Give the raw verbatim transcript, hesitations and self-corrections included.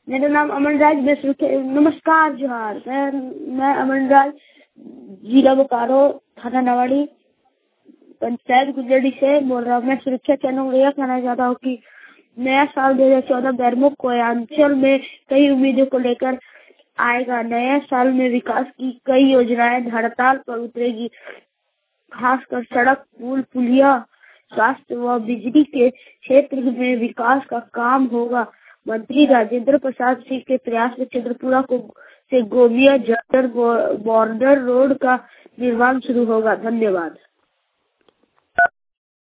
मेरा नाम अमन राज। मैं सुरखे नमस्कार जोहार। मैं मैं अमन राज, जिला बोकारो, थाना नवाड़ी, पंचायत गुजरडी से बोल रहा हूँ। मैं सुरक्षा चैनल यह कहना चाहता हूँ कि नया साल दो हजार चौदह बेरमो कोयांचल में कई उम्मीदों को लेकर आएगा। नए साल में विकास की कई योजनाएं धरातल पर उतरेगी, खासकर सड़क, पुल, पुलिया, स्वास्थ्य व बिजली के क्षेत्र में विकास का काम होगा। मंत्री राजेंद्र प्रसाद सिंह के प्रयास में चंद्रपुरा को से गोमिया जटर बॉर्डर रोड का निर्माण शुरू होगा। धन्यवाद।